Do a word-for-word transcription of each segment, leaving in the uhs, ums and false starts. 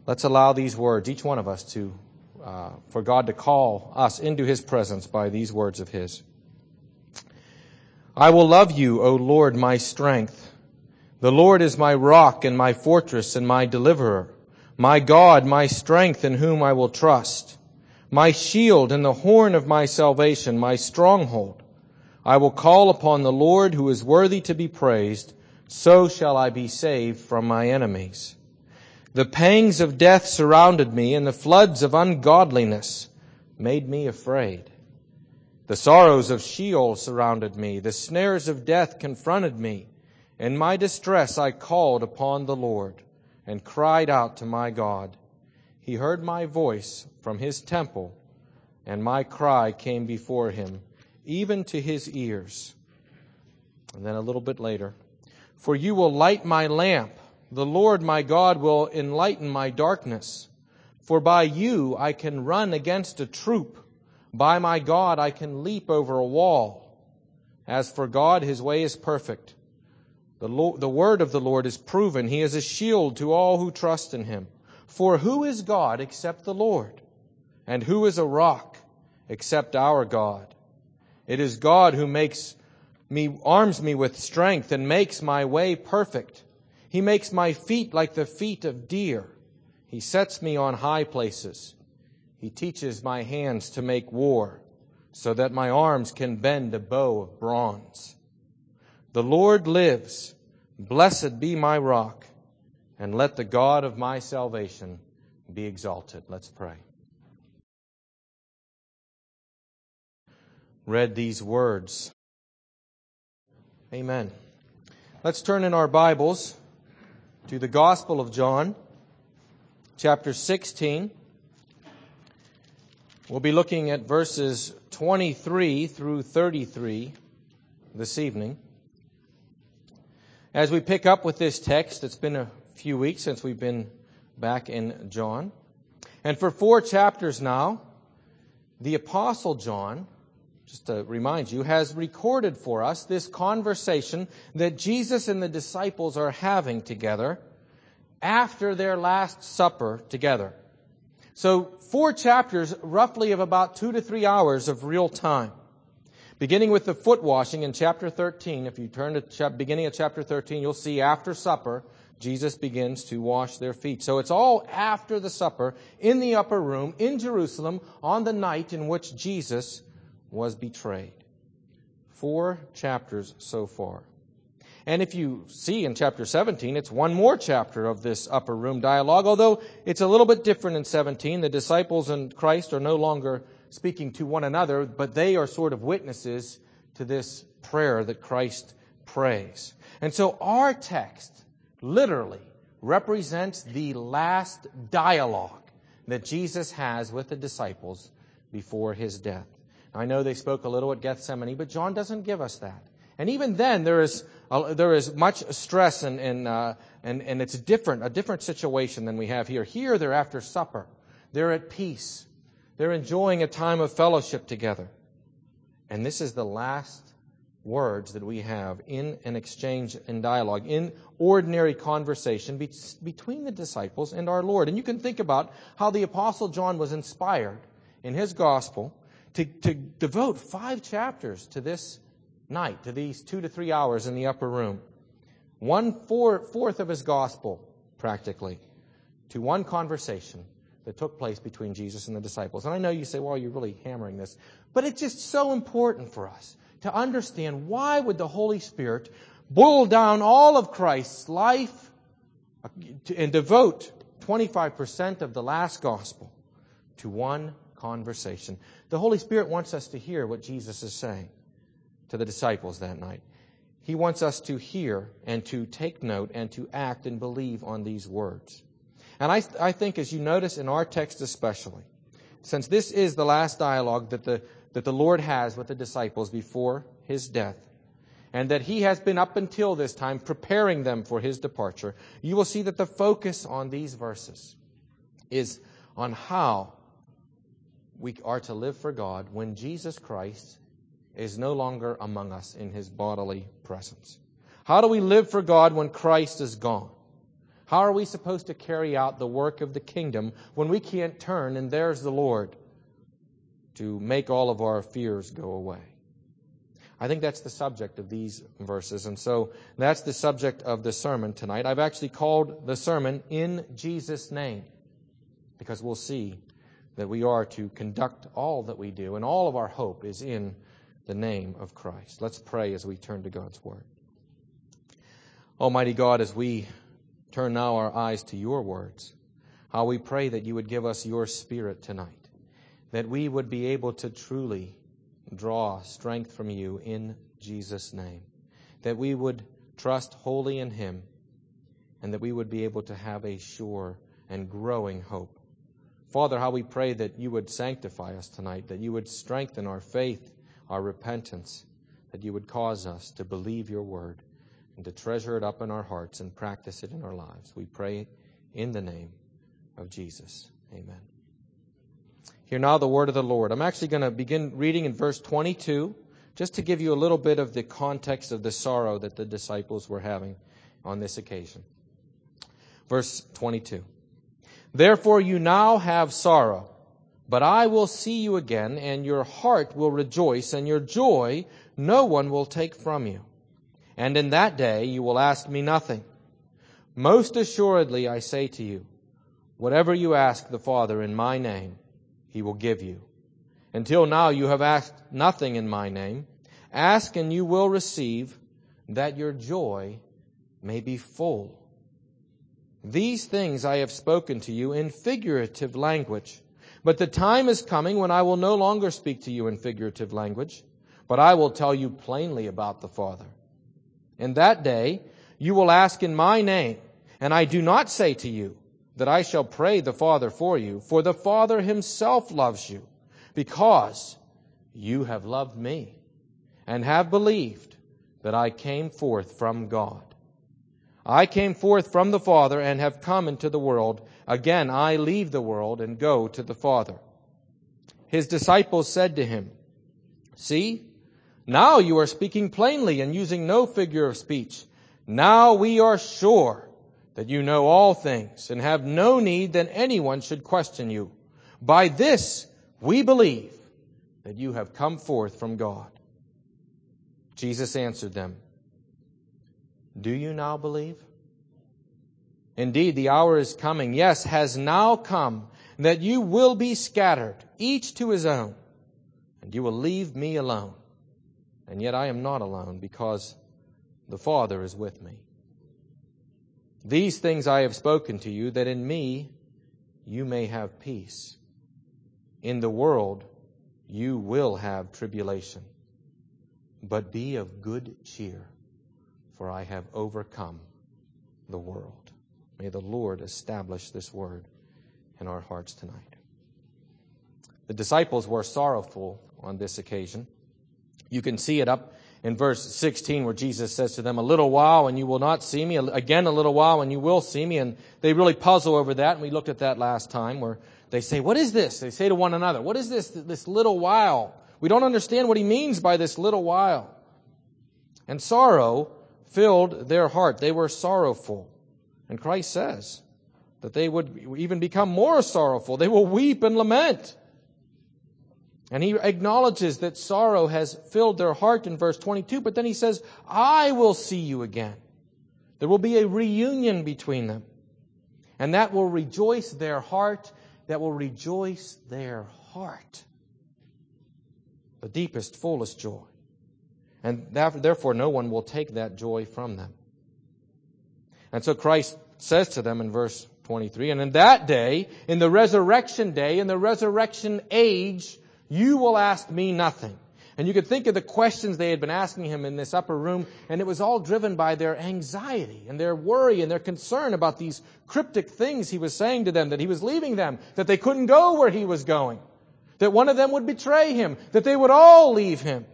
Let's allow these words, each one of us, to uh, for God to call us into His presence by these words of His. I will love you, O Lord, my strength. The Lord is my rock and my fortress and my deliverer, my God, my strength in whom I will trust, my shield and the horn of my salvation, my stronghold. I will call upon the Lord who is worthy to be praised, so shall I be saved from my enemies. The pangs of death surrounded me, and the floods of ungodliness made me afraid. The sorrows of Sheol surrounded me. The snares of death confronted me. In my distress I called upon the Lord and cried out to my God. He heard my voice from His temple, and my cry came before Him, even to His ears. And then a little bit later, for you will light my lamp. The Lord my God will enlighten my darkness. For by you I can run against a troop. By my God I can leap over a wall. As for God, His way is perfect. The, Lord, the word of the Lord is proven. He is a shield to all who trust in Him. For who is God except the Lord? And who is a rock except our God? It is God who makes me, arms me with strength and makes my way perfect. He makes my feet like the feet of deer. He sets me on high places. He teaches my hands to make war, so that my arms can bend a bow of bronze. The Lord lives. Blessed be my rock, and let the God of my salvation be exalted. Let's pray. Read these words. Amen. Let's turn in our Bibles to the Gospel of John, chapter sixteen. We'll be looking at verses twenty-three through thirty-three this evening. As we pick up with this text, it's been a few weeks since we've been back in John. And for four chapters now, the Apostle John, just to remind you, has recorded for us this conversation that Jesus and the disciples are having together after their Last Supper together. So four chapters, roughly of about two to three hours of real time. Beginning with the foot washing in chapter thirteen. If you turn to the beginning of chapter thirteen, you'll see after supper, Jesus begins to wash their feet. So it's all after the supper, in the upper room, in Jerusalem, on the night in which Jesus was betrayed. Four chapters so far. And if you see in chapter seventeen, it's one more chapter of this upper room dialogue, although it's a little bit different in seventeen. The disciples and Christ are no longer speaking to one another, but they are sort of witnesses to this prayer that Christ prays. And so our text literally represents the last dialogue that Jesus has with the disciples before His death. I know they spoke a little at Gethsemane, but John doesn't give us that. And even then, there is uh, there is much stress, and and, uh, and and it's different, a different situation than we have here. Here, they're after supper. They're at peace. They're enjoying a time of fellowship together. And this is the last words that we have in an exchange and dialogue, in ordinary conversation be- between the disciples and our Lord. And you can think about how the Apostle John was inspired in his gospel to, to devote five chapters to this night, to these two to three hours in the upper room. One four, fourth of his gospel, practically, to one conversation that took place between Jesus and the disciples. And I know you say, well, you're really hammering this. But it's just so important for us to understand, why would the Holy Spirit boil down all of Christ's life and devote twenty-five percent of the last gospel to one conversation? The Holy Spirit wants us to hear what Jesus is saying to the disciples that night. He wants us to hear and to take note and to act and believe on these words. And I, I think, as you notice in our text especially, since this is the last dialogue that the, that the Lord has with the disciples before His death, and that He has been up until this time preparing them for His departure, you will see that the focus on these verses is on how we are to live for God when Jesus Christ is no longer among us in His bodily presence. How do we live for God when Christ is gone? How are we supposed to carry out the work of the kingdom when we can't turn and there's the Lord to make all of our fears go away? I think that's the subject of these verses, and so that's the subject of the sermon tonight. I've actually called the sermon In Jesus' Name, because we'll see that we are to conduct all that we do, and all of our hope is in the name of Christ. Let's pray as we turn to God's Word. Almighty God, as we turn now our eyes to your words, how we pray that you would give us your Spirit tonight, that we would be able to truly draw strength from you in Jesus' name, that we would trust wholly in him, and that we would be able to have a sure and growing hope. Father, how we pray that you would sanctify us tonight, that you would strengthen our faith, our repentance, that you would cause us to believe your word and to treasure it up in our hearts and practice it in our lives. We pray in the name of Jesus. Amen. Hear now the word of the Lord. I'm actually going to begin reading in verse twenty-two, just to give you a little bit of the context of the sorrow that the disciples were having on this occasion. Verse twenty-two. Therefore you now have sorrow, but I will see you again, and your heart will rejoice, and your joy no one will take from you. And in that day you will ask me nothing. Most assuredly I say to you, whatever you ask the Father in my name, he will give you. Until now you have asked nothing in my name. Ask and you will receive, that your joy may be full. These things I have spoken to you in figurative language. But the time is coming when I will no longer speak to you in figurative language, but I will tell you plainly about the Father. In that day you will ask in my name, and I do not say to you that I shall pray the Father for you, for the Father himself loves you, because you have loved me, and have believed that I came forth from God. I came forth from the Father and have come into the world. Again I leave the world and go to the Father. His disciples said to him, See, now you are speaking plainly and using no figure of speech. Now we are sure that you know all things and have no need that anyone should question you. By this we believe that you have come forth from God. Jesus answered them, Do you now believe? Indeed, the hour is coming, yes, has now come, that you will be scattered, each to his own, and you will leave me alone. And yet I am not alone, because the Father is with me. These things I have spoken to you, that in me you may have peace. In the world you will have tribulation. But be of good cheer, for I have overcome the world. May the Lord establish this word in our hearts tonight. The disciples were sorrowful on this occasion. You can see it up in verse sixteen, where Jesus says to them, a little while and you will not see me. Again, a little while and you will see me. And they really puzzle over that. And we looked at that last time, where they say, what is this? They say to one another, what is this, this little while? We don't understand what he means by this little while. And sorrow filled their heart. They were sorrowful. And Christ says that they would even become more sorrowful. They will weep and lament. And he acknowledges that sorrow has filled their heart in verse twenty-two, but then he says, I will see you again. There will be a reunion between them. And that will rejoice their heart. That will rejoice their heart. The deepest, fullest joy. And therefore no one will take that joy from them. And so Christ says to them in verse twenty-three, and in that day, in the resurrection day, in the resurrection age, you will ask me nothing. And you could think of the questions they had been asking him in this upper room, and it was all driven by their anxiety and their worry and their concern about these cryptic things he was saying to them, that he was leaving them, that they couldn't go where he was going, that one of them would betray him, that they would all leave him.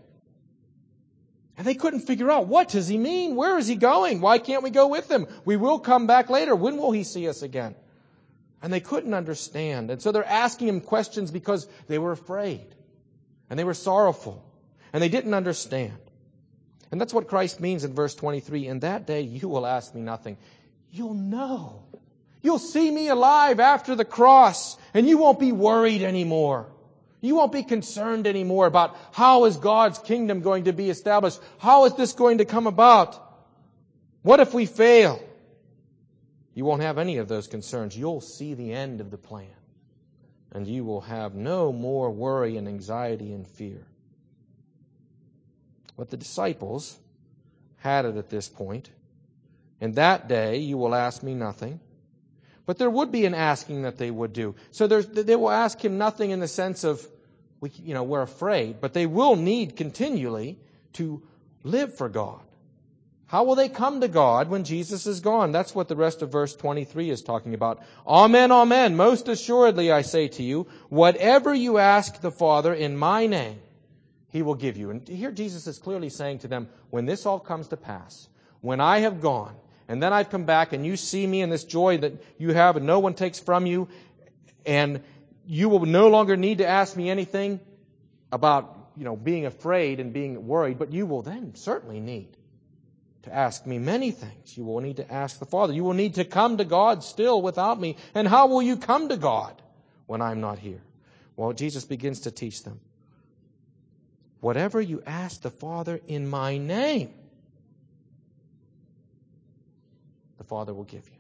And they couldn't figure out, what does he mean? Where is he going? Why can't we go with him? We will come back later. When will he see us again? And they couldn't understand. And so they're asking him questions because they were afraid. And they were sorrowful. And they didn't understand. And that's what Christ means in verse twenty-three. In that day you will ask me nothing. you'll know. You'll see me alive after the cross, and you won't be worried anymore. You won't be concerned anymore about how is God's kingdom going to be established? How is this going to come about? What if we fail? You won't have any of those concerns. You'll see the end of the plan. And you will have no more worry and anxiety and fear. But the disciples had it at this point. In that day you will ask me nothing. But there would be an asking that they would do. So they will ask him nothing in the sense of, we, you know, we're afraid. But they will need continually to live for God. How will they come to God when Jesus is gone? That's what the rest of verse twenty-three is talking about. Amen, amen. Most assuredly I say to you, whatever you ask the Father in my name, He will give you. And here Jesus is clearly saying to them, when this all comes to pass, when I have gone, and then I've come back and you see me in this joy that you have and no one takes from you, and you will no longer need to ask me anything about, you know, being afraid and being worried, but you will then certainly need to ask me many things. You will need to ask the Father. You will need to come to God still without me. And how will you come to God when I'm not here? Well, Jesus begins to teach them. Whatever you ask the Father in my name, the Father will give you.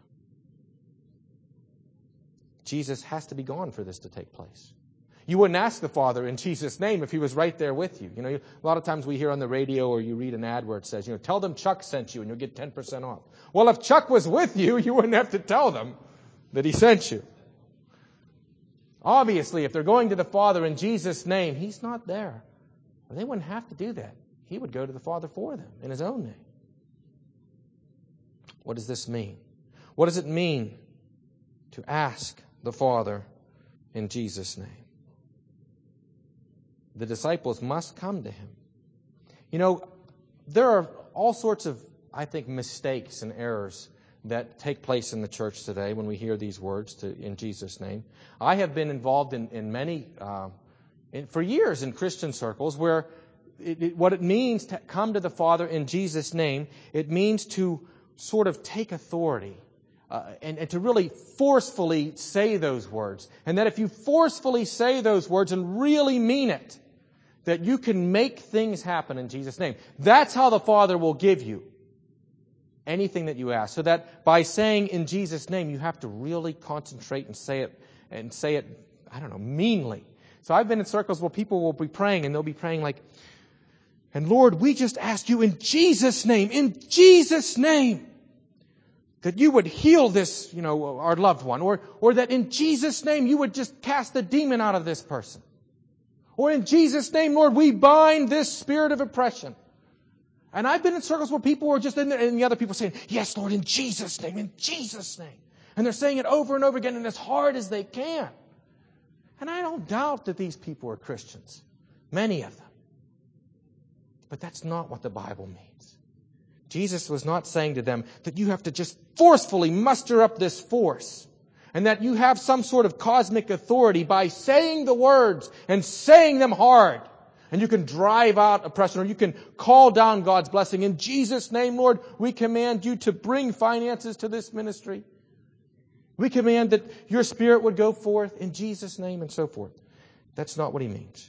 Jesus has to be gone for this to take place. You wouldn't ask the Father in Jesus' name if He was right there with you. You know, a lot of times we hear on the radio or you read an ad where it says, you know, tell them Chuck sent you and you'll get ten percent off. Well, if Chuck was with you, you wouldn't have to tell them that he sent you. Obviously, if they're going to the Father in Jesus' name, He's not there. They wouldn't have to do that. He would go to the Father for them in His own name. What does this mean? What does it mean to ask the Father in Jesus' name? The disciples must come to Him. You know, there are all sorts of, I think, mistakes and errors that take place in the church today when we hear these words to, in Jesus' name. I have been involved in, in many, uh, in, for years in Christian circles where it, it, what it means to come to the Father in Jesus' name, it means to sort of take authority uh, and, and to really forcefully say those words. And that if you forcefully say those words and really mean it, that you can make things happen in Jesus' name. That's how the Father will give you anything that you ask. So that by saying in Jesus' name, you have to really concentrate and say it, and say it, I don't know, meanly. So I've been in circles where people will be praying and they'll be praying like, and Lord, we just ask you in Jesus' name, in Jesus' name, that you would heal this, you know, our loved one, or, or that in Jesus' name you would just cast the demon out of this person. Or in Jesus' name, Lord, we bind this spirit of oppression. And I've been in circles where people were just in there, and the other people saying, yes, Lord, in Jesus' name, in Jesus' name. And they're saying it over and over again and as hard as they can. And I don't doubt that these people are Christians. Many of them. But that's not what the Bible means. Jesus was not saying to them that you have to just forcefully muster up this force and that you have some sort of cosmic authority by saying the words and saying them hard. And you can drive out oppression or you can call down God's blessing. In Jesus' name, Lord, we command you to bring finances to this ministry. We command that your Spirit would go forth in Jesus' name and so forth. That's not what He means.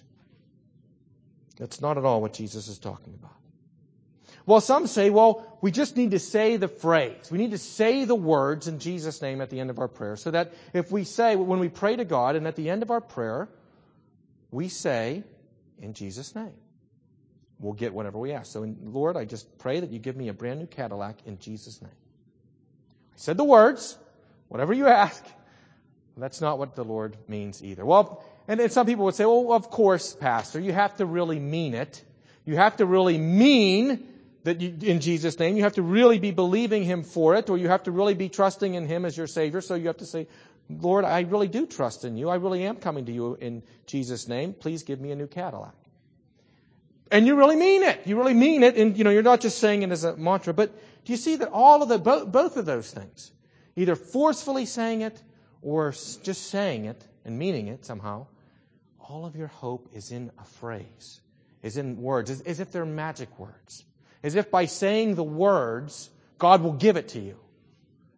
That's not at all what Jesus is talking about. Well, some say, well, we just need to say the phrase. We need to say the words in Jesus' name at the end of our prayer. So that if we say, when we pray to God and at the end of our prayer, we say, in Jesus' name, we'll get whatever we ask. So, Lord, I just pray that you give me a brand new Cadillac in Jesus' name. I said the words, whatever you ask. That's not what the Lord means either. Well, and then some people would say, well, of course, Pastor, you have to really mean it. You have to really mean that you, in Jesus' name, you have to really be believing Him for it, or you have to really be trusting in Him as your Savior. So you have to say, Lord, I really do trust in you. I really am coming to you in Jesus' name. Please give me a new Cadillac. And you really mean it. You really mean it. And, you know, you're not just saying it as a mantra. But do you see that all of the, both, both of those things, either forcefully saying it or just saying it and meaning it somehow, all of your hope is in a phrase, is in words, as, as if they're magic words. As if by saying the words, God will give it to you.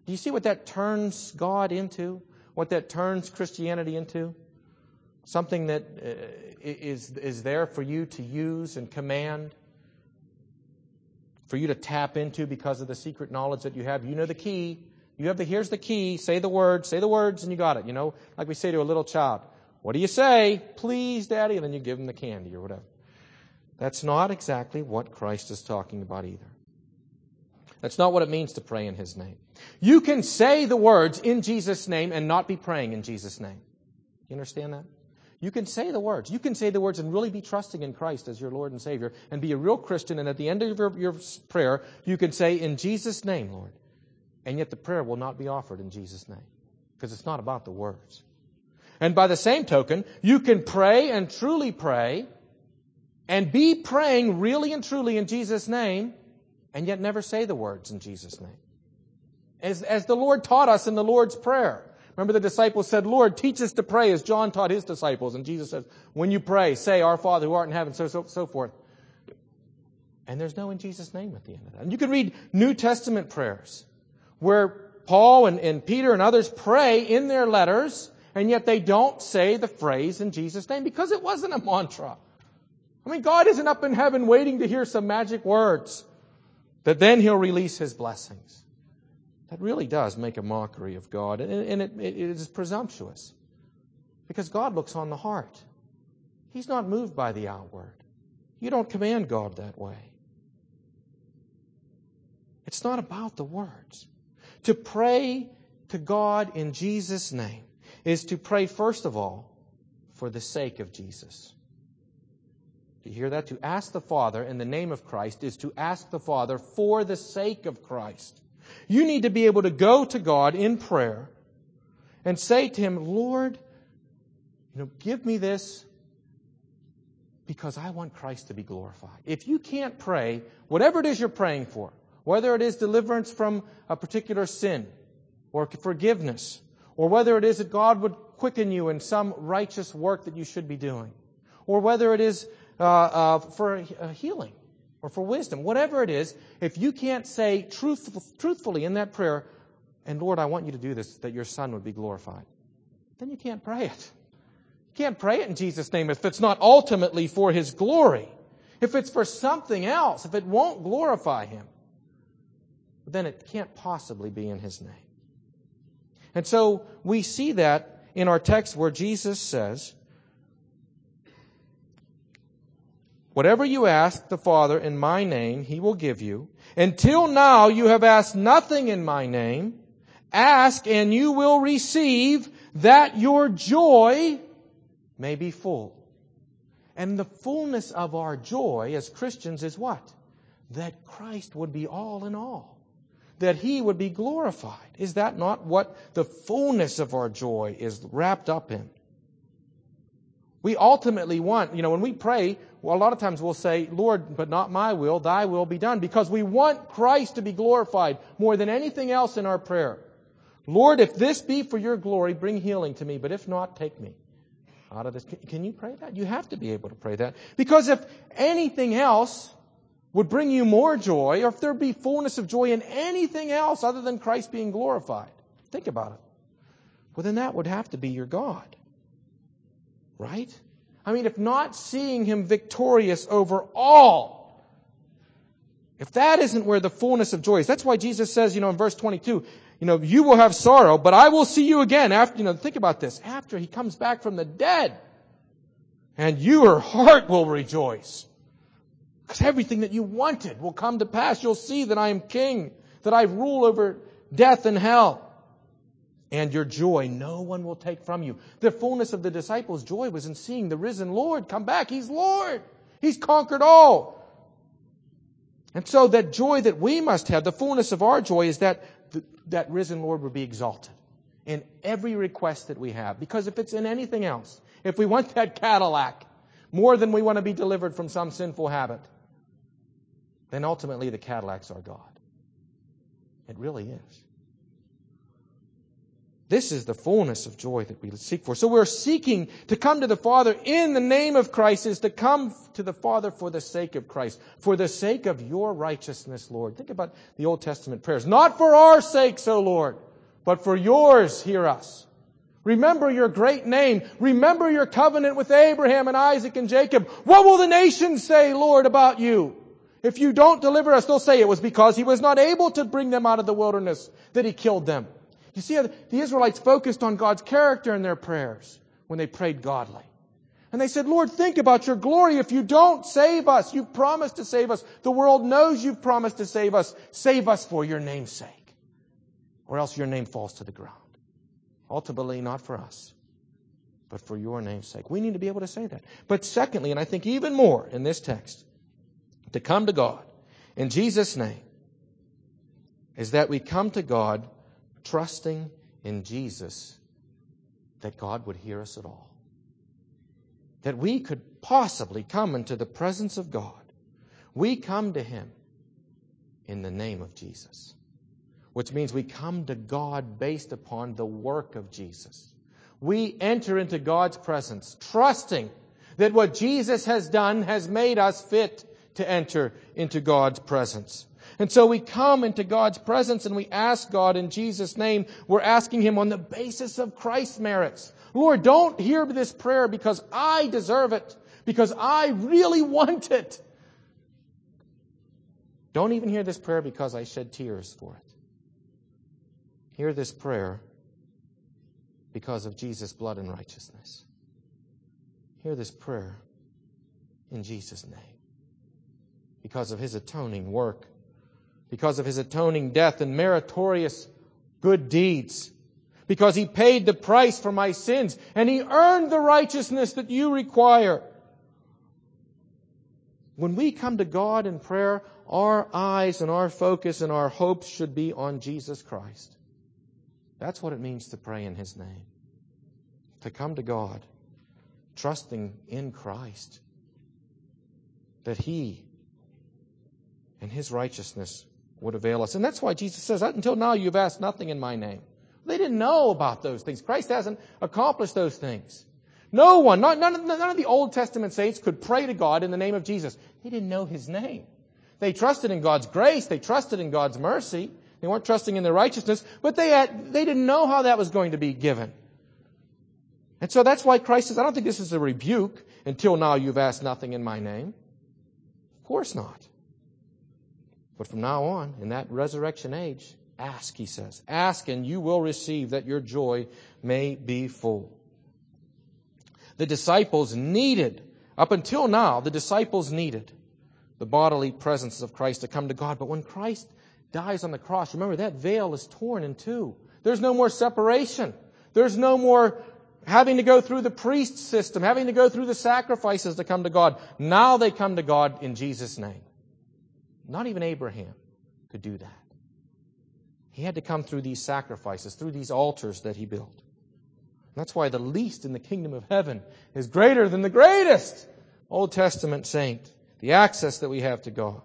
Do you see what that turns God into? What that turns Christianity into? Something that uh, is, is there for you to use and command, for you to tap into because of the secret knowledge that you have. You know the key. You have the, here's the key. Say the words, say the words, and you got it. You know, like we say to a little child, what do you say? Please, Daddy. And then you give them the candy or whatever. That's not exactly what Christ is talking about either. That's not what it means to pray in His name. You can say the words in Jesus' name and not be praying in Jesus' name. You understand that? You can say the words. You can say the words and really be trusting in Christ as your Lord and Savior and be a real Christian. And at the end of your, your prayer, you can say, in Jesus' name, Lord. And yet the prayer will not be offered in Jesus' name because it's not about the words. And by the same token, you can pray and truly pray and be praying really and truly in Jesus' name and yet never say the words in Jesus' name. As, as the Lord taught us in the Lord's Prayer. Remember the disciples said, Lord, teach us to pray as John taught his disciples. And Jesus says, when you pray, say, Our Father who art in heaven, so, so, so forth. And there's no in Jesus' name at the end of that. And you can read New Testament prayers where Paul and, and Peter and others pray in their letters, and yet they don't say the phrase in Jesus' name because it wasn't a mantra. I mean, God isn't up in heaven waiting to hear some magic words that then He'll release His blessings. That really does make a mockery of God, and it, it is presumptuous because God looks on the heart. He's not moved by the outward. You don't command God that way. It's not about the words. To pray to God in Jesus' name is to pray, first of all, for the sake of Jesus. Do you hear that? To ask the Father in the name of Christ is to ask the Father for the sake of Christ. You need to be able to go to God in prayer and say to Him, Lord, you know, give me this because I want Christ to be glorified. If you can't pray, whatever it is you're praying for, whether it is deliverance from a particular sin or forgiveness, or whether it is that God would quicken you in some righteous work that you should be doing, or whether it is uh, uh, for a healing or for wisdom, whatever it is, if you can't say truthful, truthfully in that prayer, and Lord, I want you to do this, that your Son would be glorified, then you can't pray it. You can't pray it in Jesus' name if it's not ultimately for His glory. If it's for something else, if it won't glorify Him, then it can't possibly be in His name. And so we see that in our text where Jesus says, whatever you ask the Father in my name, He will give you. Until now you have asked nothing in my name. Ask and you will receive, that your joy may be full. And the fullness of our joy as Christians is what? That Christ would be all in all. That He would be glorified. Is that not what the fullness of our joy is wrapped up in? We ultimately want, you know, when we pray, well, a lot of times we'll say, Lord, but not my will, thy will be done. Because we want Christ to be glorified more than anything else in our prayer. Lord, if this be for your glory, bring healing to me. But if not, take me out of this. Can you pray that? You have to be able to pray that. Because if anything else would bring you more joy, or if there be fullness of joy in anything else other than Christ being glorified, think about it. Well, then that would have to be your God. Right? I mean, if not seeing Him victorious over all, if that isn't where the fullness of joy is, that's why Jesus says, you know, in verse twenty-two, you know, you will have sorrow, but I will see you again after, you know, think about this, after He comes back from the dead, and your heart will rejoice. Because everything that you wanted will come to pass. You'll see that I am King, that I rule over death and hell. And your joy no one will take from you. The fullness of the disciples' joy was in seeing the risen Lord come back. He's Lord. He's conquered all. And so that joy that we must have, the fullness of our joy, is that the, that risen Lord would be exalted in every request that we have. Because if it's in anything else, if we want that Cadillac more than we want to be delivered from some sinful habit, then ultimately the Cadillac's our God. It really is. This is the fullness of joy that we seek for. So we're seeking to come to the Father in the name of Christ, is to come to the Father for the sake of Christ, for the sake of your righteousness, Lord. Think about the Old Testament prayers. Not for our sakes, O Lord, but for yours, hear us. Remember your great name. Remember your covenant with Abraham and Isaac and Jacob. What will the nations say, Lord, about you? If you don't deliver us, they'll say it was because He was not able to bring them out of the wilderness that He killed them. You see, the Israelites focused on God's character in their prayers when they prayed godly. And they said, Lord, think about your glory. If you don't save us, you've promised to save us. The world knows you've promised to save us. Save us for your name's sake, or else your name falls to the ground. Ultimately, not for us, but for your name's sake. We need to be able to say that. But secondly, and I think even more in this text, to come to God in Jesus' name is that we come to God trusting in Jesus that God would hear us at all. That we could possibly come into the presence of God. We come to Him in the name of Jesus. Which means we come to God based upon the work of Jesus. We enter into God's presence trusting that what Jesus has done has made us fit to enter into God's presence. And so we come into God's presence and we ask God in Jesus' name. We're asking Him on the basis of Christ's merits. Lord, don't hear this prayer because I deserve it, because I really want it. Don't even hear this prayer because I shed tears for it. Hear this prayer because of Jesus' blood and righteousness. Hear this prayer in Jesus' name. Because of His atoning work. Because of His atoning death and meritorious good deeds. Because He paid the price for my sins and He earned the righteousness that you require. When we come to God in prayer, our eyes and our focus and our hopes should be on Jesus Christ. That's what it means to pray in His name. To come to God, trusting in Christ. That He and His righteousness would avail us. And that's why Jesus says, until now you've asked nothing in my name. They didn't know about those things. Christ hasn't accomplished those things. No one, not, none, of, none of the Old Testament saints could pray to God in the name of Jesus. They didn't know His name. They trusted in God's grace. They trusted in God's mercy. They weren't trusting in their righteousness, but they had, they didn't know how that was going to be given. And so that's why Christ says, I don't think this is a rebuke. Until now you've asked nothing in my name. Of course not. But from now on, in that resurrection age, ask, He says. Ask and you will receive, that your joy may be full. The disciples needed, up until now, the disciples needed the bodily presence of Christ to come to God. But when Christ dies on the cross, remember that veil is torn in two. There's no more separation. There's no more having to go through the priest system, having to go through the sacrifices to come to God. Now they come to God in Jesus' name. Not even Abraham could do that. He had to come through these sacrifices, through these altars that he built. That's why the least in the kingdom of heaven is greater than the greatest Old Testament saint. The access that we have to God.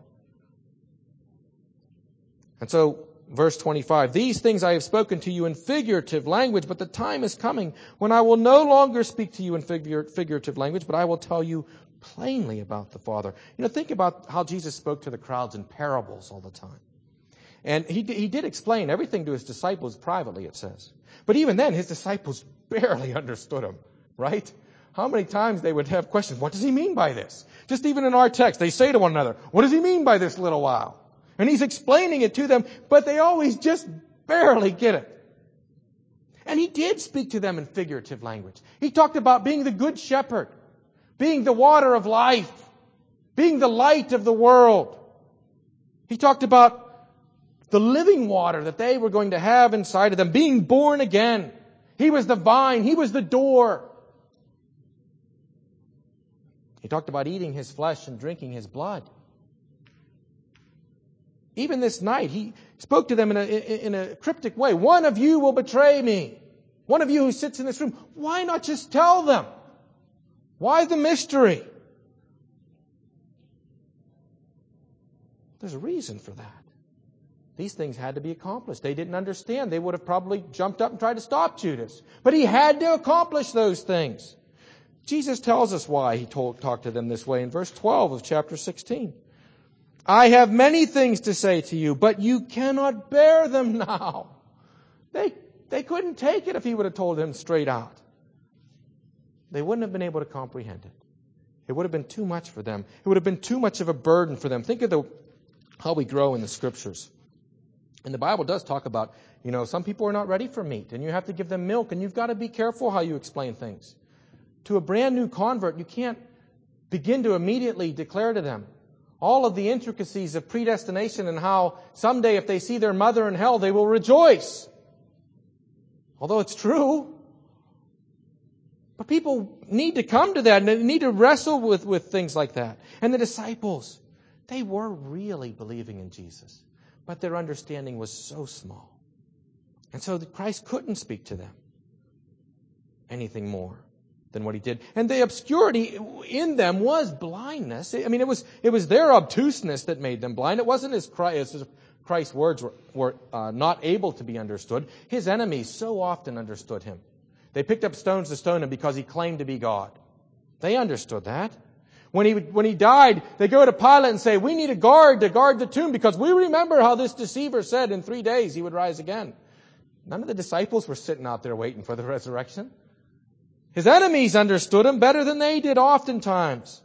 And so, verse twenty-five, these things I have spoken to you in figurative language, but the time is coming when I will no longer speak to you in figure, figurative language, but I will tell you plainly about the Father. You know, think about how Jesus spoke to the crowds in parables all the time. And he, he did explain everything to His disciples privately, it says. But even then, His disciples barely understood Him, right? How many times they would have questions, what does He mean by this? Just even in our text, they say to one another, what does He mean by this little while? And He's explaining it to them, but they always just barely get it. And He did speak to them in figurative language. He talked about being the good shepherd, being the water of life, being the light of the world. He talked about the living water that they were going to have inside of them, being born again. He was the vine. He was the door. He talked about eating His flesh and drinking His blood. Even this night, He spoke to them in a, in a cryptic way. One of you will betray me. One of you who sits in this room. Why not just tell them? Why the mystery? There's a reason for that. These things had to be accomplished. They didn't understand. They would have probably jumped up and tried to stop Judas. But he had to accomplish those things. Jesus tells us why he told, talked to them this way in verse twelve of chapter sixteen. I have many things to say to you, but you cannot bear them now. They, they couldn't take it if he would have told them straight out. They wouldn't have been able to comprehend it. It would have been too much for them. It would have been too much of a burden for them. Think of the, how we grow in the Scriptures. And the Bible does talk about, you know, some people are not ready for meat, and you have to give them milk, and you've got to be careful how you explain things. To a brand new convert, you can't begin to immediately declare to them all of the intricacies of predestination and how someday if they see their mother in hell, they will rejoice. Although it's true. But people need to come to that and they need to wrestle with, with things like that. And the disciples, they were really believing in Jesus. But their understanding was so small. And so Christ couldn't speak to them anything more than what he did. And the obscurity in them was blindness. I mean, it was it was their obtuseness that made them blind. It wasn't as Christ, as Christ's words were, were uh, not able to be understood. His enemies so often understood him. They picked up stones to stone him because he claimed to be God. They understood that. When he when he died, they go to Pilate and say, we need a guard to guard the tomb because we remember how this deceiver said in three days he would rise again. None of the disciples were sitting out there waiting for the resurrection. His enemies understood him better than they did oftentimes.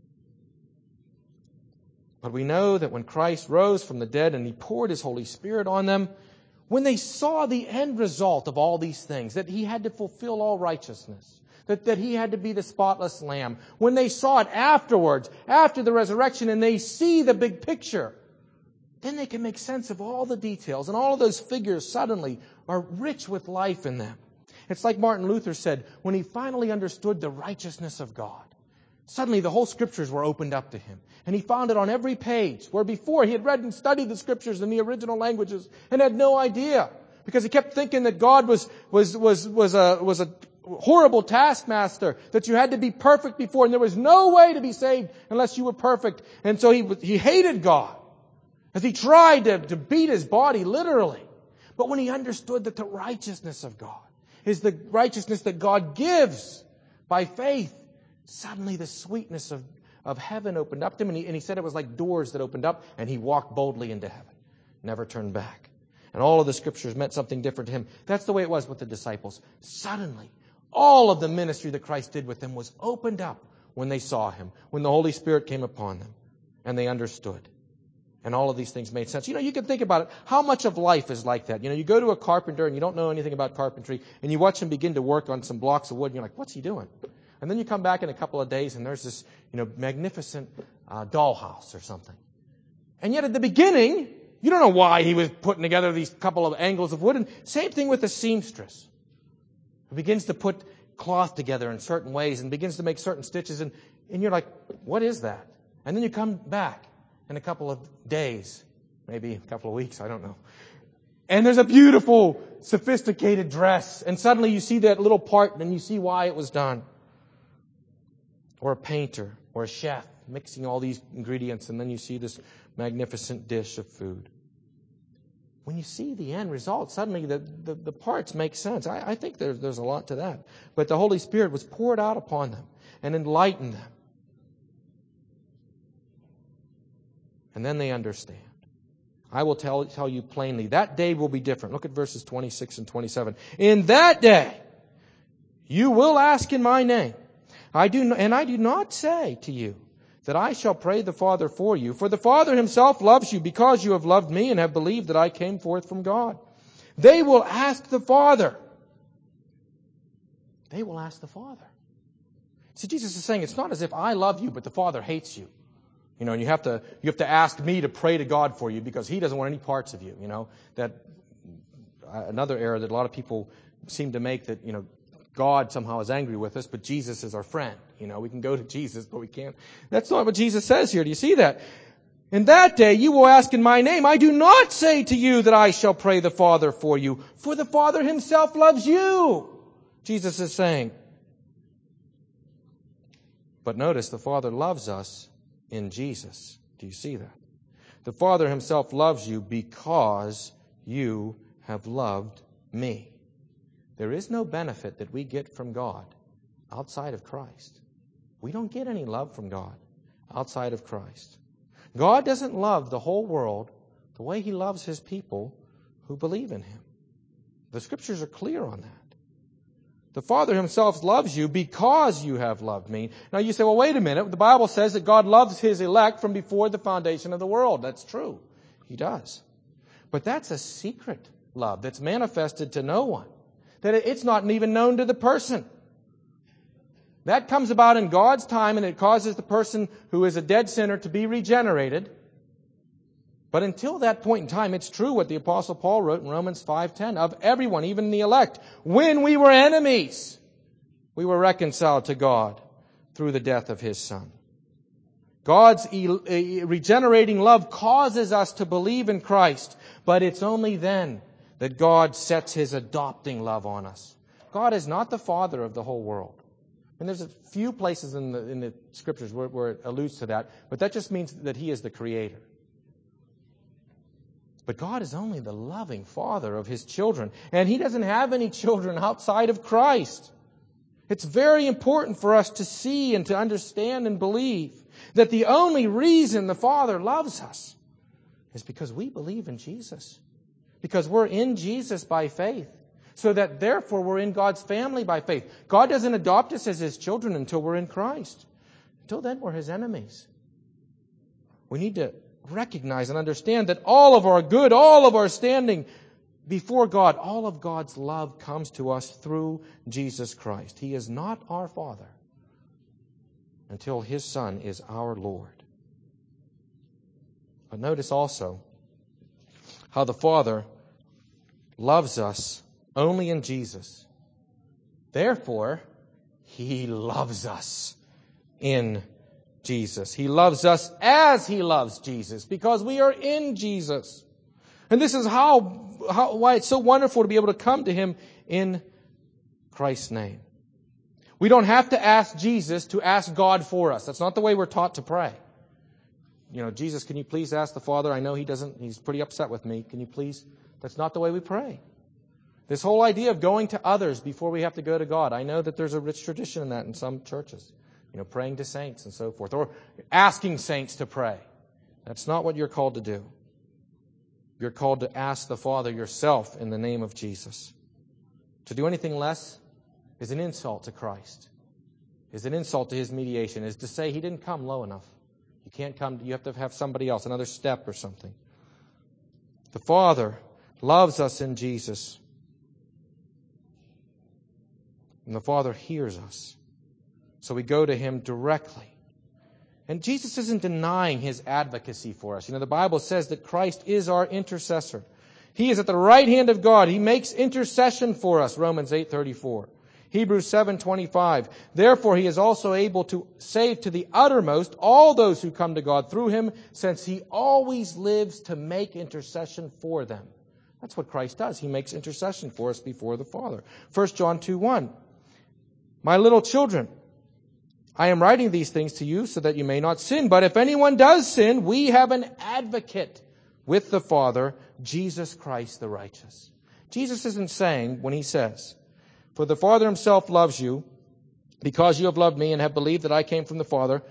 But we know that when Christ rose from the dead and he poured his Holy Spirit on them, when they saw the end result of all these things, that he had to fulfill all righteousness, that, that he had to be the spotless lamb, when they saw it afterwards, after the resurrection, and they see the big picture, then they can make sense of all the details, and all of those figures suddenly are rich with life in them. It's like Martin Luther said, when he finally understood the righteousness of God, suddenly the whole Scriptures were opened up to him. And he found it on every page, where before he had read and studied the Scriptures in the original languages and had no idea. Because he kept thinking that God was, was, was, was a, was a horrible taskmaster, that you had to be perfect before, and there was no way to be saved unless you were perfect. And so he, he hated God, as he tried to, to beat his body literally. But when he understood that the righteousness of God is the righteousness that God gives by faith, suddenly the sweetness of, of heaven opened up to him. And he, and he said it was like doors that opened up, and he walked boldly into heaven, never turned back. And all of the Scriptures meant something different to him. That's the way it was with the disciples. Suddenly, all of the ministry that Christ did with them was opened up when they saw him, when the Holy Spirit came upon them, and they understood. And all of these things made sense. You know, you can think about it. How much of life is like that? You know, you go to a carpenter and you don't know anything about carpentry, and you watch him begin to work on some blocks of wood, and you're like, what's he doing? And then you come back in a couple of days, and there's this, you know, magnificent uh, dollhouse or something. And yet at the beginning, you don't know why he was putting together these couple of angles of wood. And same thing with the seamstress, who begins to put cloth together in certain ways and begins to make certain stitches. And, and you're like, what is that? And then you come back in a couple of days, maybe a couple of weeks, I don't know. And there's a beautiful, sophisticated dress. And suddenly you see that little part and you see why it was done. Or a painter or a chef mixing all these ingredients, and then you see this magnificent dish of food. When you see the end result, suddenly the, the, the parts make sense. I, I think there's, there's a lot to that. But the Holy Spirit was poured out upon them and enlightened them. And then they understand. I will tell, tell you plainly, that day will be different. Look at verses twenty-six and twenty-seven. In that day, you will ask in my name. I do, and I do not say to you that I shall pray the Father for you, for the Father himself loves you because you have loved me and have believed that I came forth from God. They will ask the Father. They will ask the Father. See, Jesus is saying it's not as if I love you, but the Father hates you. You know, and you have to you have to ask me to pray to God for you because He doesn't want any parts of you. You know, that uh, another error that a lot of people seem to make, that, you know, God somehow is angry with us, but Jesus is our friend. You know, we can go to Jesus, but we can't. That's not what Jesus says here. Do you see that? In that day you will ask in my name. I do not say to you that I shall pray the Father for you, for the Father himself loves you. Jesus is saying. But notice, the Father loves us in Jesus. Do you see that? The Father himself loves you because you have loved me. There is no benefit that we get from God outside of Christ. We don't get any love from God outside of Christ. God doesn't love the whole world the way he loves his people who believe in him. The Scriptures are clear on that. The Father himself loves you because you have loved me. Now you say, well, wait a minute. The Bible says that God loves his elect from before the foundation of the world. That's true. He does. But that's a secret love that's manifested to no one. That it's not even known to the person. That comes about in God's time, and it causes the person who is a dead sinner to be regenerated. But until that point in time, it's true what the Apostle Paul wrote in Romans five ten, of everyone, even the elect. When we were enemies, we were reconciled to God through the death of his Son. God's regenerating love causes us to believe in Christ, but it's only then that God sets his adopting love on us. God is not the Father of the whole world. And there's a few places in the, in the Scriptures where, where it alludes to that, but that just means that he is the Creator. But God is only the loving Father of his children, and he doesn't have any children outside of Christ. It's very important for us to see and to understand and believe that the only reason the Father loves us is because we believe in Jesus. Because we're in Jesus by faith. So that therefore we're in God's family by faith. God doesn't adopt us as his children until we're in Christ. Until then we're his enemies. We need to recognize and understand that all of our good, all of our standing before God, all of God's love comes to us through Jesus Christ. He is not our Father until his Son is our Lord. But notice also how the Father loves us only in Jesus. Therefore, he loves us in Jesus. He loves us as he loves Jesus because we are in Jesus. And this is how, how why it's so wonderful to be able to come to him in Christ's name. We don't have to ask Jesus to ask God for us. That's not the way we're taught to pray. You know, Jesus, can you please ask the Father? I know he doesn't, he's pretty upset with me. Can you please? That's not the way we pray. This whole idea of going to others before we have to go to God. I know that there's a rich tradition in that in some churches. You know, praying to saints and so forth. Or asking saints to pray. That's not what you're called to do. You're called to ask the Father yourself in the name of Jesus. To do anything less is an insult to Christ. Is an insult to his mediation. Is to say he didn't come low enough. You can't come, you have to have somebody else, another step or something. The Father loves us in Jesus. And the Father hears us. So we go to him directly. And Jesus isn't denying his advocacy for us. You know, the Bible says that Christ is our intercessor. He is at the right hand of God. He makes intercession for us, Romans eight thirty-four. Hebrews seven twenty-five. Therefore he is also able to save to the uttermost all those who come to God through him, since he always lives to make intercession for them. That's what Christ does. He makes intercession for us before the Father. First John two one. My little children, I am writing these things to you so that you may not sin. But if anyone does sin, we have an advocate with the Father, Jesus Christ the righteous. Jesus isn't saying when he says, for the Father himself loves you because you have loved me and have believed that I came from the Father.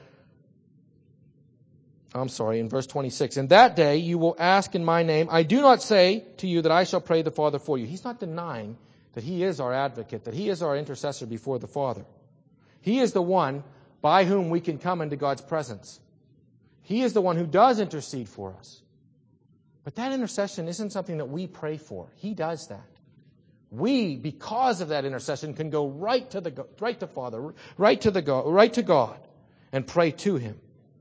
I'm sorry, in verse twenty-six. In that day you will ask in my name. I do not say to you that I shall pray the Father for you. He's not denying that he is our advocate, that he is our intercessor before the Father. He is the one by whom we can come into God's presence. He is the one who does intercede for us. But that intercession isn't something that we pray for. He does that. We, because of that intercession, can go right to the right to Father, right to the God, right to God, and pray to him.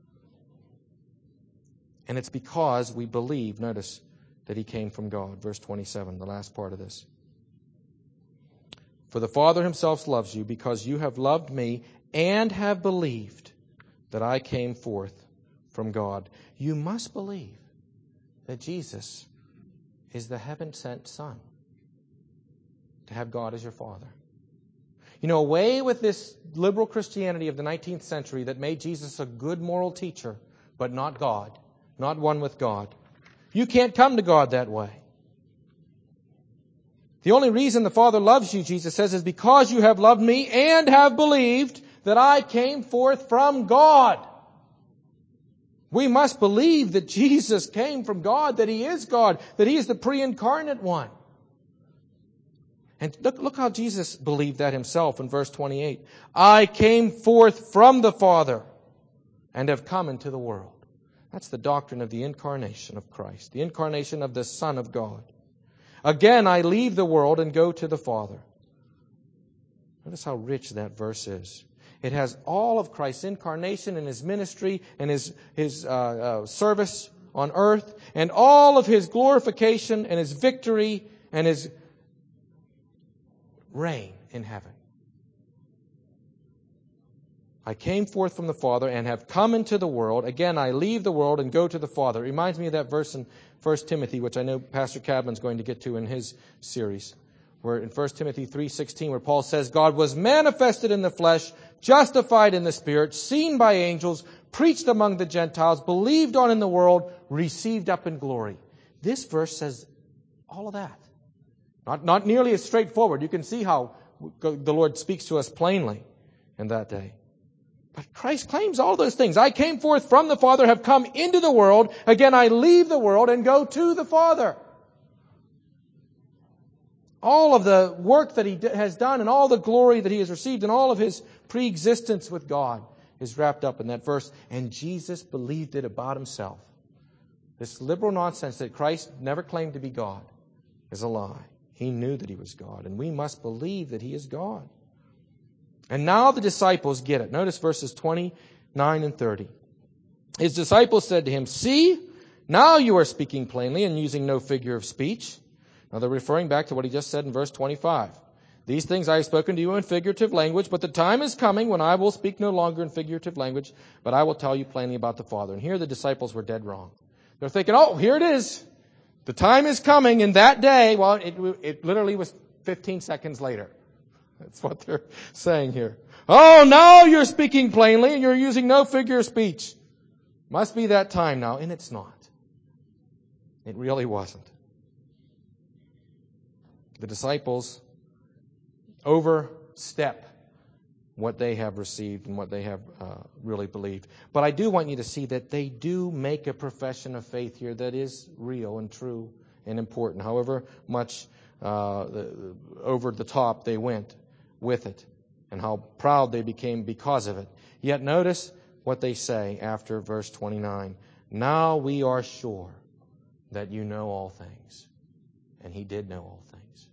And it's because we believe, notice, that he came from God. Verse twenty-seven, the last part of this. For the Father himself loves you because you have loved me and have believed that I came forth from God. You must believe that Jesus is the heaven-sent Son. To have God as your Father. You know, away with this liberal Christianity of the nineteenth century that made Jesus a good moral teacher, but not God. not one with God. You can't come to God that way. The only reason the Father loves you, Jesus says, is because you have loved me and have believed that I came forth from God. We must believe that Jesus came from God, that He is God, that He is the pre-incarnate one. And look, look how Jesus believed that Himself in verse twenty-eight. I came forth from the Father and have come into the world. That's the doctrine of the incarnation of Christ, the incarnation of the Son of God. Again, I leave the world and go to the Father. Notice how rich that verse is. It has all of Christ's incarnation and His ministry and His, his uh, uh, service on earth and all of His glorification and His victory and His reign in heaven. I came forth from the Father and have come into the world. Again, I leave the world and go to the Father. It reminds me of that verse in First Timothy, which I know Pastor Cadman's going to get to in his series, where in First Timothy three sixteen, where Paul says, God was manifested in the flesh, justified in the Spirit, seen by angels, preached among the Gentiles, believed on in the world, received up in glory. This verse says all of that. Not, not nearly as straightforward. You can see how the Lord speaks to us plainly in that day. But Christ claims all those things. I came forth from the Father, have come into the world. Again, I leave the world and go to the Father. All of the work that He has done and all the glory that He has received and all of His pre-existence with God is wrapped up in that verse. And Jesus believed it about Himself. This liberal nonsense that Christ never claimed to be God is a lie. He knew that He was God, and we must believe that He is God. And now the disciples get it. Notice verses twenty-nine and thirty. His disciples said to Him, see, now you are speaking plainly and using no figure of speech. Now they're referring back to what He just said in verse twenty-five. These things I have spoken to you in figurative language, but the time is coming when I will speak no longer in figurative language, but I will tell you plainly about the Father. And here the disciples were dead wrong. They're thinking, oh, here it is. The time is coming in that day. Well, it, it literally was fifteen seconds later. That's what they're saying here. Oh, now you're speaking plainly and you're using no figure of speech. Must be that time now. And it's not. It really wasn't. The disciples overstep what they have received and what they have uh, really believed. But I do want you to see that they do make a profession of faith here that is real and true and important, however much uh, the, over the top they went with it and how proud they became because of it. Yet notice what they say after verse twenty-nine. Now we are sure that you know all things. And He did know all things.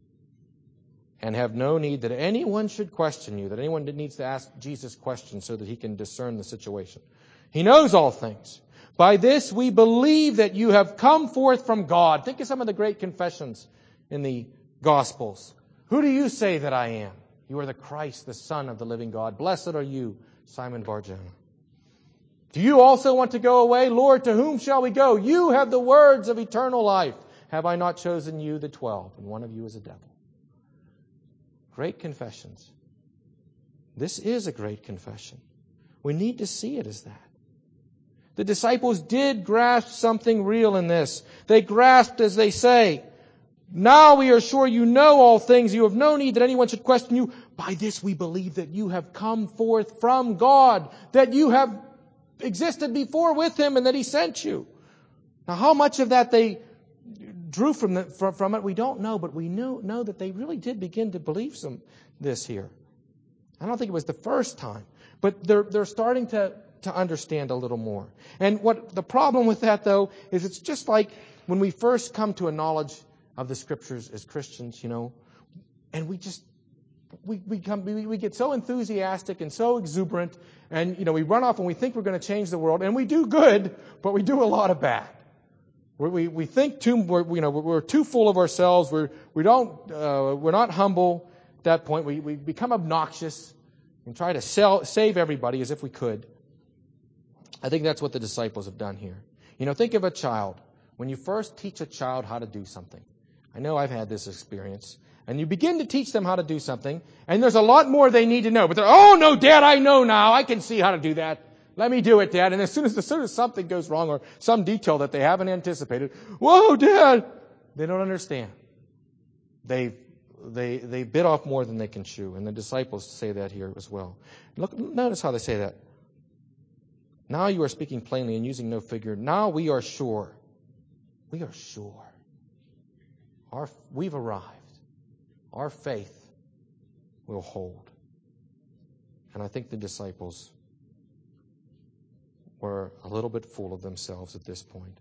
And have no need that anyone should question you, that anyone needs to ask Jesus questions so that He can discern the situation. He knows all things. By this we believe that you have come forth from God. Think of some of the great confessions in the Gospels. Who do you say that I am? You are the Christ, the Son of the living God. Blessed are you, Simon Bar-Jonah. Do you also want to go away? Lord, to whom shall we go? You have the words of eternal life. Have I not chosen you, the twelve, and one of you is a devil? Great confessions. This is a great confession. We need to see it as that. The disciples did grasp something real in this. They grasped, as they say, now we are sure you know all things. You have no need that anyone should question you. By this we believe that you have come forth from God, that you have existed before with Him and that He sent you. Now how much of that they drew from, the, from, from it, we don't know, but we knew, know that they really did begin to believe some this here. I don't think it was the first time, but they're, they're starting to, to understand a little more. And what the problem with that, though, is it's just like when we first come to a knowledge of the Scriptures as Christians, you know, and we just, we, we come, we, we get so enthusiastic and so exuberant, and, you know, we run off and we think we're going to change the world, and we do good, but we do a lot of bad. We, we, we think too, we're, you know, we're too full of ourselves, we're, we don't, uh, we're not humble at that point, we, we become obnoxious and try to sell, save everybody as if we could. I think that's what the disciples have done here. You know, think of a child. When you first teach a child how to do something, I know I've had this experience. And you begin to teach them how to do something, and there's a lot more they need to know. But they're, oh, no, Dad, I know now. I can see how to do that. Let me do it, Dad. And as soon as, as soon as something goes wrong or some detail that they haven't anticipated, whoa, Dad! They don't understand. They they they bit off more than they can chew. And the disciples say that here as well. Look, notice how they say that. Now you are speaking plainly and using no figure. Now we are sure. We are sure. Our, we've arrived. Our faith will hold. And I think the disciples were a little bit full of themselves at this point.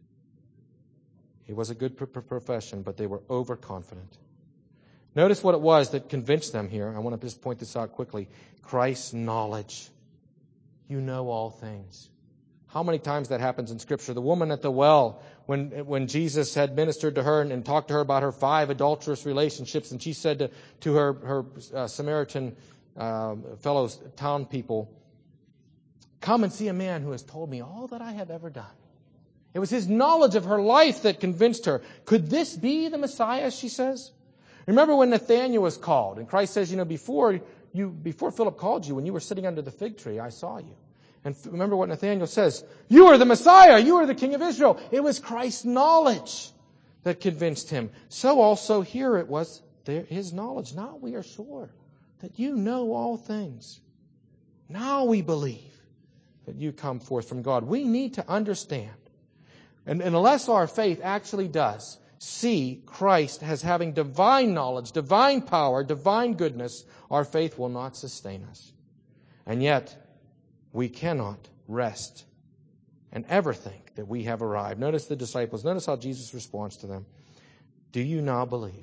It was a good profession, but they were overconfident. Notice what it was that convinced them here. I want to just point this out quickly. Christ's knowledge. You know all things. How many times that happens in Scripture? The woman at the well, when when Jesus had ministered to her and, and talked to her about her five adulterous relationships, and she said to, to her, her uh, Samaritan uh, fellow town people, come and see a man who has told me all that I have ever done. It was his knowledge of her life that convinced her. Could this be the Messiah, she says? Remember when Nathanael was called, and Christ says, you know, before you, before Philip called you, when you were sitting under the fig tree, I saw you. And remember what Nathanael says, you are the Messiah, you are the King of Israel. It was Christ's knowledge that convinced him. So also here it was their, his knowledge. Now we are sure that you know all things. Now we believe that you come forth from God. We need to understand. And, and unless our faith actually does see Christ as having divine knowledge, divine power, divine goodness, our faith will not sustain us. And yet, we cannot rest and ever think that we have arrived. Notice the disciples. Notice how Jesus responds to them. Do you now believe?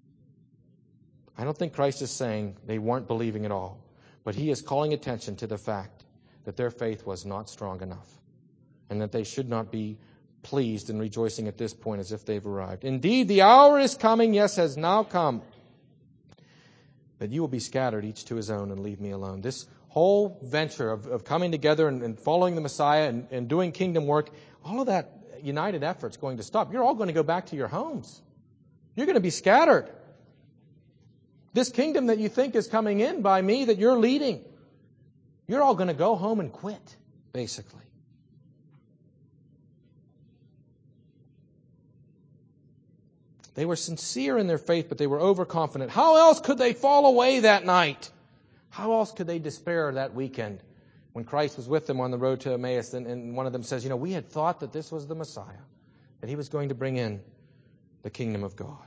I don't think Christ is saying they weren't believing at all. But He is calling attention to the fact that their faith was not strong enough. And that they should not be pleased and rejoicing at this point as if they've arrived. Indeed, the hour is coming, yes, has now come. But you will be scattered, each to his own, and leave me alone. This whole venture of, of coming together and, and following the Messiah and, and doing kingdom work, all of that united effort's going to stop. You're all going to go back to your homes. You're going to be scattered. This kingdom that you think is coming in by me, that you're leading, you're all going to go home and quit, basically. They were sincere in their faith, but they were overconfident. How else could they fall away that night? How else could they despair that weekend when Christ was with them on the road to Emmaus and, and one of them says, you know, we had thought that this was the Messiah, that He was going to bring in the kingdom of God.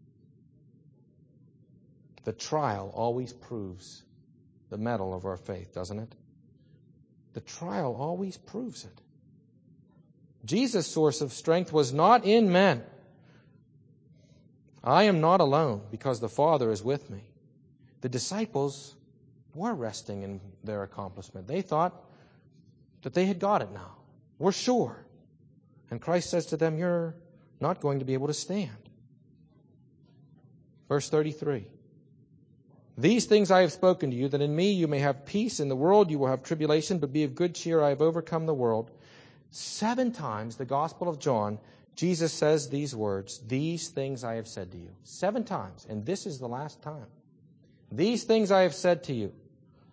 The trial always proves the mettle of our faith, doesn't it? The trial always proves it. Jesus' source of strength was not in men. I am not alone because the Father is with me. The disciples were resting in their accomplishment. They thought that they had got it now. We're sure. And Christ says to them, you're not going to be able to stand. Verse thirty-three. These things I have spoken to you, that in me you may have peace. In the world you will have tribulation, but be of good cheer. I have overcome the world. Seven times the Gospel of John, Jesus says these words, these things I have said to you. Seven times. And this is the last time. These things I have said to you.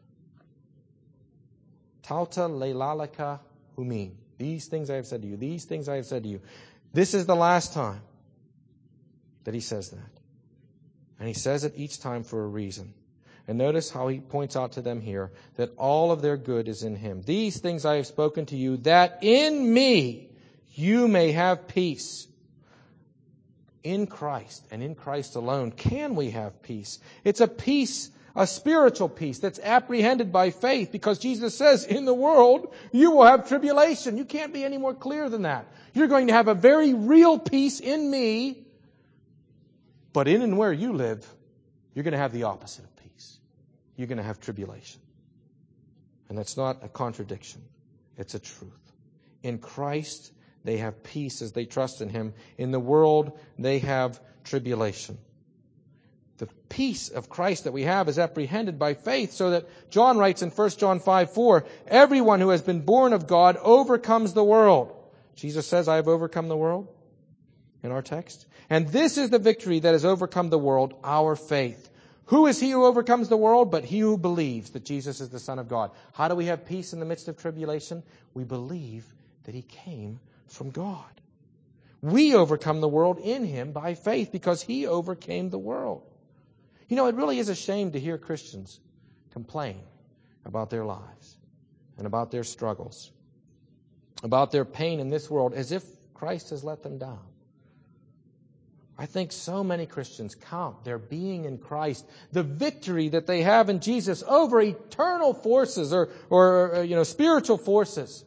Tauta leilalaka humin. These things I have said to you. These things I have said to you. This is the last time that He says that. And He says it each time for a reason. And notice how He points out to them here that all of their good is in Him. These things I have spoken to you, that in me you may have peace. In Christ and in Christ alone can we have peace. It's a peace, a spiritual peace that's apprehended by faith, because Jesus says, in the world you will have tribulation. You can't be any more clear than that. You're going to have a very real peace in me, but in and where you live, you're going to have the opposite of peace. You're going to have tribulation. And that's not a contradiction. It's a truth. In Christ, they have peace as they trust in Him. In the world, they have tribulation. The peace of Christ that we have is apprehended by faith, so that John writes in First John five four, everyone who has been born of God overcomes the world. Jesus says, I have overcome the world in our text. And this is the victory that has overcome the world, our faith. Who is he who overcomes the world? But he who believes that Jesus is the Son of God. How do we have peace in the midst of tribulation? We believe that he came from God. We overcome the world in him by faith because he overcame the world. You know, it really is a shame to hear Christians complain about their lives and about their struggles, about their pain in this world as if Christ has let them down. I think so many Christians count their being in Christ, the victory that they have in Jesus over eternal forces or, or you know, spiritual forces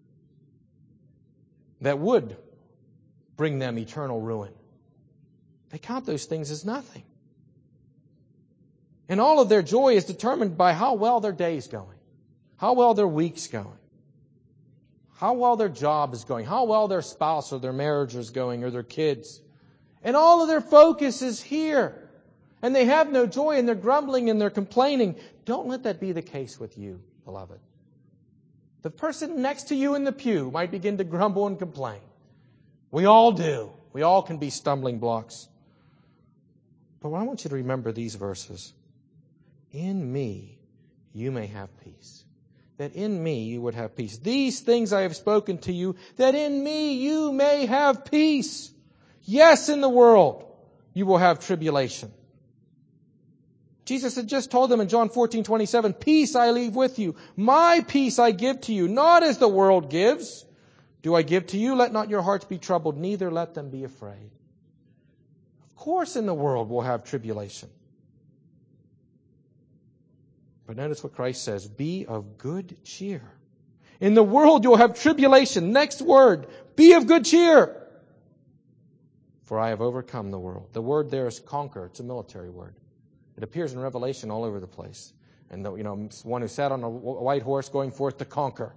that would bring them eternal ruin. They count those things as nothing. And all of their joy is determined by how well their day's going, how well their week's going, how well their job is going, how well their spouse or their marriage is going or their kids. And all of their focus is here. And they have no joy and they're grumbling and they're complaining. Don't let that be the case with you, beloved. The person next to you in the pew might begin to grumble and complain. We all do. We all can be stumbling blocks. But I want you to remember these verses. In me you may have peace. That in me you would have peace. These things I have spoken to you, that in me you may have peace. Yes, in the world you will have tribulation. Jesus had just told them in John fourteen twenty-seven, peace I leave with you. My peace I give to you, not as the world gives. Do I give to you? Let not your hearts be troubled, neither let them be afraid. Of course in the world we'll have tribulation. But notice what Christ says, be of good cheer. In the world you'll have tribulation. Next word, be of good cheer. For I have overcome the world. The word there is conquer. It's a military word. It appears in Revelation all over the place. And the, you know, one who sat on a white horse going forth to conquer.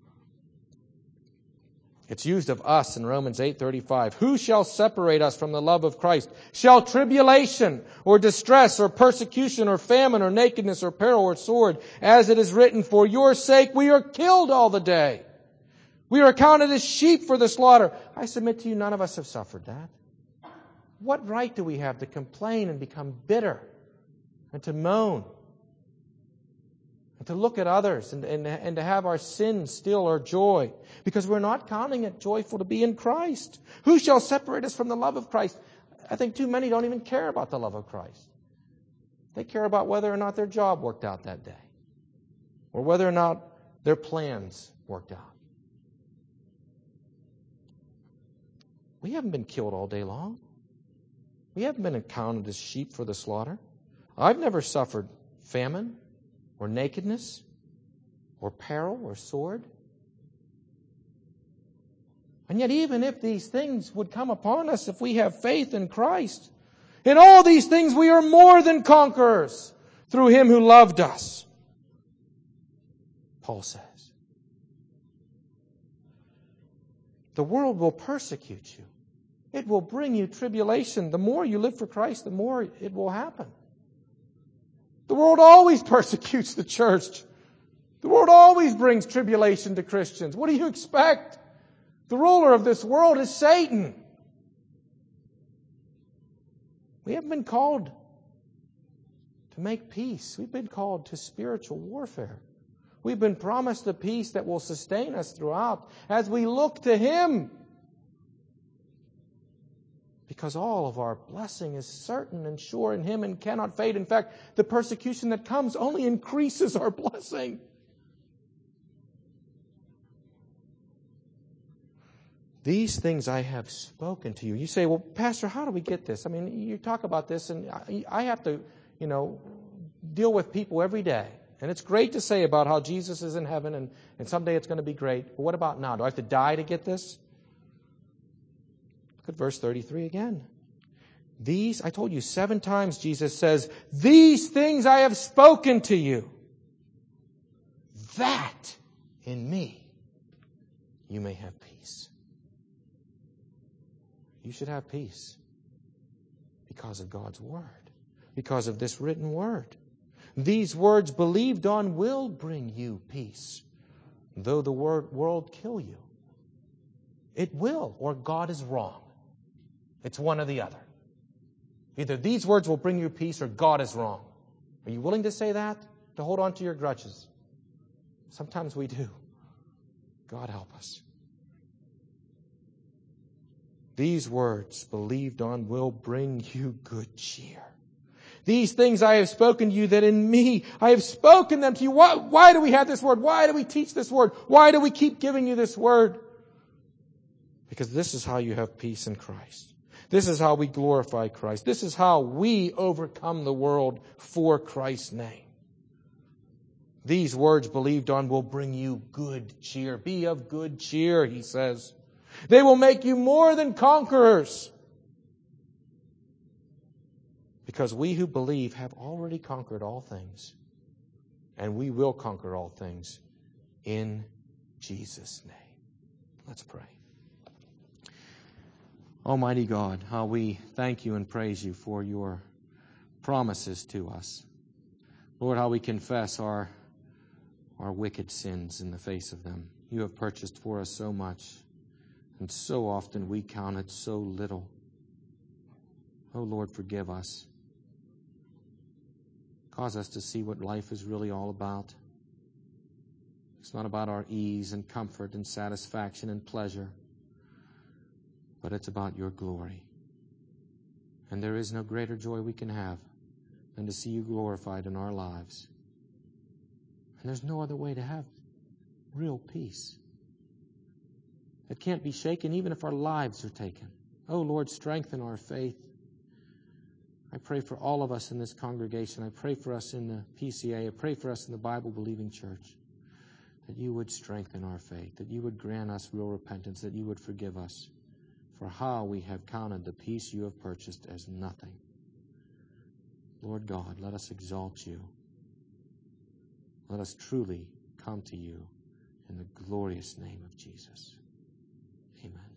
It's used of us in Romans eight thirty-five. Who shall separate us from the love of Christ? Shall tribulation or distress or persecution or famine or nakedness or peril or sword? As it is written, for your sake we are killed all the day. We are accounted as sheep for the slaughter. I submit to you, none of us have suffered that. What right do we have to complain and become bitter and to moan and to look at others and, and, and to have our sins steal our joy because we're not counting it joyful to be in Christ? Who shall separate us from the love of Christ? I think too many don't even care about the love of Christ. They care about whether or not their job worked out that day or whether or not their plans worked out. We haven't been killed all day long. We haven't been accounted as sheep for the slaughter. I've never suffered famine or nakedness or peril or sword. And yet even if these things would come upon us, if we have faith in Christ, in all these things we are more than conquerors through Him who loved us, Paul says. The world will persecute you. It will bring you tribulation. The more you live for Christ, the more it will happen. The world always persecutes the church. The world always brings tribulation to Christians. What do you expect? The ruler of this world is Satan. We haven't been called to make peace. We've been called to spiritual warfare. We've been promised a peace that will sustain us throughout as we look to Him. Because all of our blessing is certain and sure in Him and cannot fade. In fact, the persecution that comes only increases our blessing. These things I have spoken to you. You say, well, Pastor, how do we get this? I mean, you talk about this, and I have to, you know, deal with people every day. And it's great to say about how Jesus is in heaven, and, and someday it's going to be great. But what about now? Do I have to die to get this? Look at verse thirty-three again. These, I told you seven times Jesus says, these things I have spoken to you, that in me you may have peace. You should have peace because of God's Word, because of this written Word. These words believed on will bring you peace, though the word, world kill you. It will, or God is wrong. It's one or the other. Either these words will bring you peace or God is wrong. Are you willing to say that? To hold on to your grudges? Sometimes we do. God help us. These words, believed on, will bring you good cheer. These things I have spoken to you, that in me I have spoken them to you. Why, why do we have this word? Why do we teach this word? Why do we keep giving you this word? Because this is how you have peace in Christ. This is how we glorify Christ. This is how we overcome the world for Christ's name. These words believed on will bring you good cheer. Be of good cheer, he says. They will make you more than conquerors. Because we who believe have already conquered all things. And we will conquer all things in Jesus' name. Let's pray. Almighty God, how we thank you and praise you for your promises to us. Lord, how we confess our, our wicked sins in the face of them. You have purchased for us so much, and so often we count it so little. Oh Lord, forgive us. Cause us to see what life is really all about. It's not about our ease and comfort and satisfaction and pleasure, but it's about your glory. And there is no greater joy we can have than to see you glorified in our lives. And there's no other way to have real peace. It can't be shaken even if our lives are taken. Oh Lord, strengthen our faith. I pray for all of us in this congregation. I pray for us in the P C A. I pray for us in the Bible-believing church, that you would strengthen our faith, that you would grant us real repentance, that you would forgive us for how we have counted the peace you have purchased as nothing. Lord God, let us exalt you. Let us truly come to you in the glorious name of Jesus. Amen.